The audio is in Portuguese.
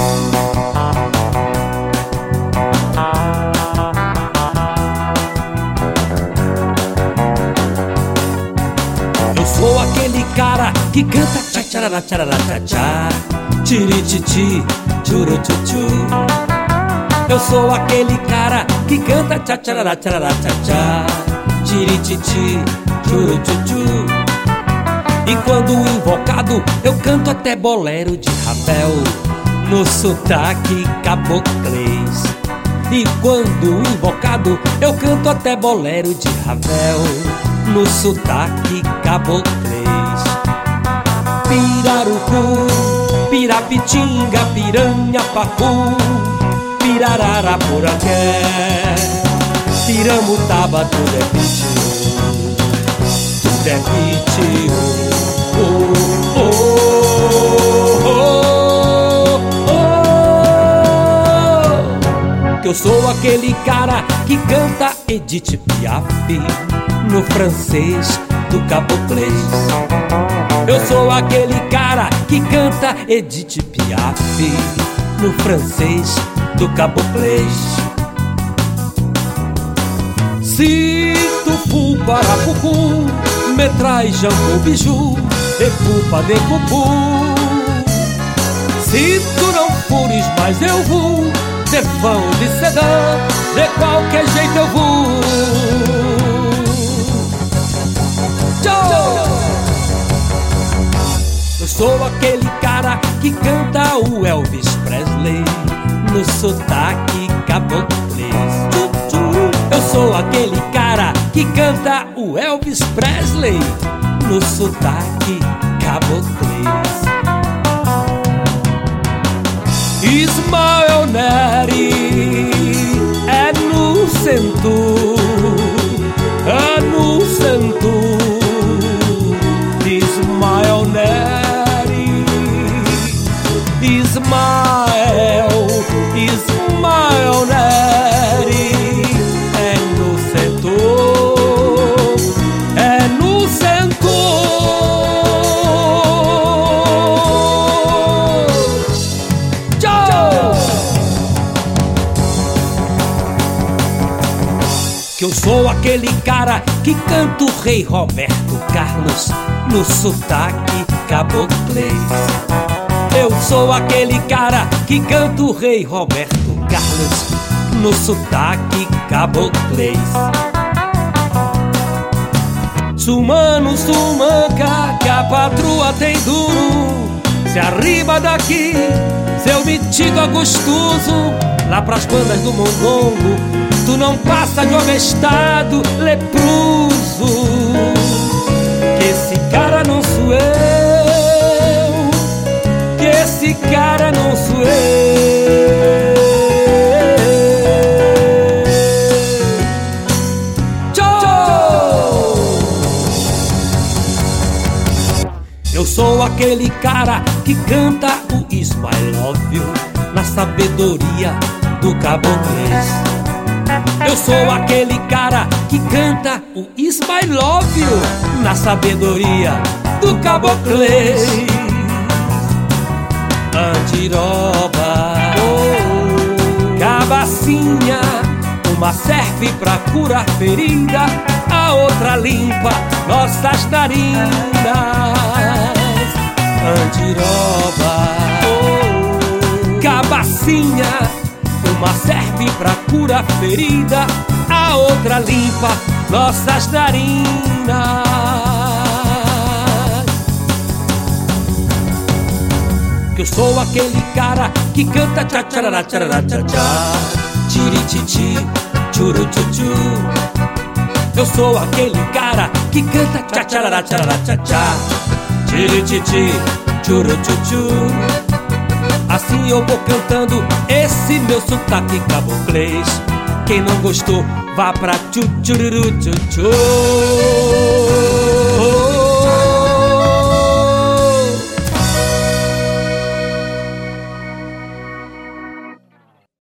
Eu sou aquele cara que canta tchá-tcharará, tcharará, tchá-tchá, tiri-ti-ti, tchuru-tchu-tchu. Eu sou aquele cara que canta tchá-tcharará, tcharará, tchá-tchá, tiri-ti-ti, tchuru-tchu-tchu. E quando invocado eu canto até bolero de Ravel no sotaque caboclês. E quando invocado eu canto até bolero de Ravel no sotaque caboclês. Pirarucu, pirapitinga, piranha, pacu, pirararaporangué, piramutaba, tudo é pitiu, tudo é pitiu. Oh, oh, oh, oh. Que eu sou aquele cara que canta Edith Piaf no francês do caboclês. Eu sou aquele cara que canta Edith Piaf no francês do caboclês. Si tu fous parapucu, me traz jambu biju, de culpa de cupu. Se tu não fores mais eu vou, de vão de sedã, de qualquer jeito eu vou. Tchau! Eu sou aquele cara que canta o Elvis Presley no sotaque caboclês. Eu sou aquele cara que canta o Elvis Presley no sotaque caboclês. Ismael Neri é no centro, é no centro. Ismael Neri, Ismael, Ismael Neri é no centro, é no centro. Tchau! Que eu sou aquele cara que canta o Rei Roberto Carlos no sotaque caboclês. Eu sou aquele cara que canta o Rei Roberto Carlos no sotaque caboclês. Sumano, sumanca, que a patroa tem duro. Se arriba daqui, seu metido gostoso. Lá pras bandas do mondongo, tu não passa de homem estado leproso. Que esse cara não sou eu, que esse cara não sou eu. Tchau! Eu sou aquele cara que canta o Is My Love You na sabedoria do caboclês. Eu sou aquele cara que canta o Is My Love You na sabedoria do caboclês. Andiroba, cabacinha, uma serve pra curar ferida, a outra limpa nossas narinas. Andiroba, cabacinha, uma serve pra curar ferida, a outra limpa nossas narinas. Que eu sou aquele cara que canta tchá-tcharará, tcharará, tchá-tchá, tiri-ti-ti, tchuru-tchu-tchu. Eu sou aquele cara que canta tchá-tcharará, tcharará, tchá-tchá, tiri-ti-ti, tchuru-tchu-tchu. Assim eu vou cantando esse meu sotaque caboclês. Quem não gostou, vá pra tchu-tchururu-tchu-tchu.